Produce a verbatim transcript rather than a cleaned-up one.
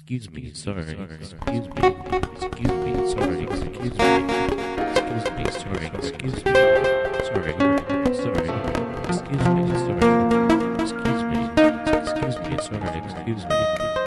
Excuse me, sorry, excuse me, excuse me, sorry, excuse me, excuse me, sorry, excuse me, sorry, sorry, excuse me, sorry, excuse me, excuse me, sorry, excuse me.